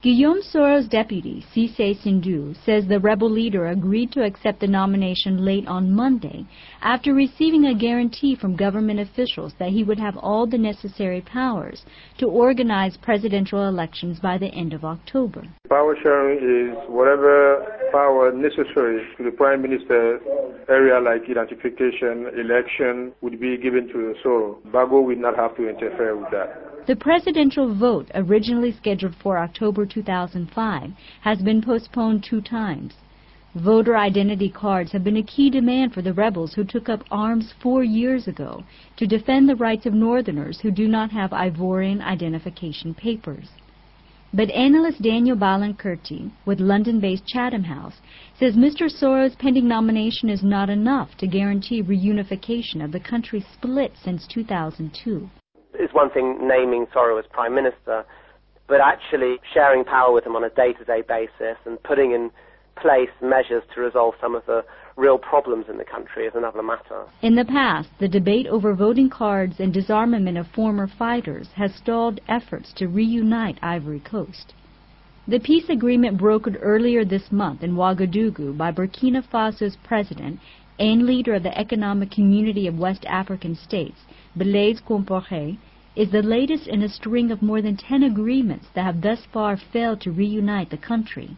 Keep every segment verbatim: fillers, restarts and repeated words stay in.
Guillaume Soro's deputy, Cissé Sindou, says the rebel leader agreed to accept the nomination late on Monday after receiving a guarantee from government officials that he would have all the necessary powers to organize presidential elections by the end of October. Power sharing is whatever power necessary to the Prime Minister's area like identification, election would be given to Soro. Gbagbo will not have to interfere with that. The presidential vote, originally scheduled for October two thousand five, has been postponed two times. Voter identity cards have been a key demand for the rebels who took up arms four years ago to defend the rights of Northerners who do not have Ivorian identification papers. But analyst Daniel Balan-Kurti, with London-based Chatham House, says Mister Soro's pending nomination is not enough to guarantee reunification of the country split since two thousand two. It's one thing naming Soro as Prime Minister, but actually sharing power with him on a day-to-day basis and putting in place measures to resolve some of the real problems in the country is another matter. In the past, the debate over voting cards and disarmament of former fighters has stalled efforts to reunite Ivory Coast. The peace agreement brokered earlier this month in Ouagadougou by Burkina Faso's president and leader of the Economic Community of West African States, Blaise Compaoré, is the latest in a string of more than ten agreements that have thus far failed to reunite the country.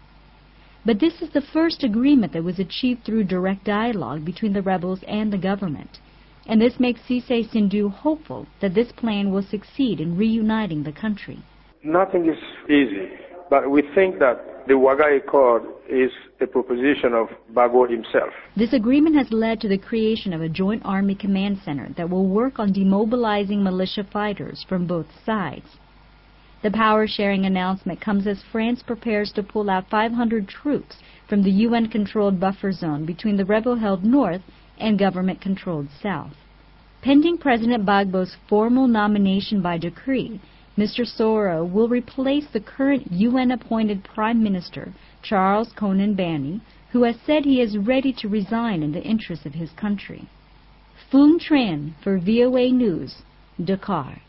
But this is the first agreement that was achieved through direct dialogue between the rebels and the government, and this makes Cissé Sindou hopeful that this plan will succeed in reuniting the country. Nothing is easy, but we think that the Ouaga Accord is a proposition of Gbagbo himself. This agreement has led to the creation of a joint army command center that will work on demobilizing militia fighters from both sides. The power-sharing announcement comes as France prepares to pull out five hundred troops from the U N-controlled buffer zone between the rebel-held north and government-controlled south. Pending President Gbagbo's formal nomination by decree, Mister Soro will replace the current U N-appointed Prime Minister, Charles Konan Banny, who has said he is ready to resign in the interests of his country. Phuong Tran for V O A News, Dakar.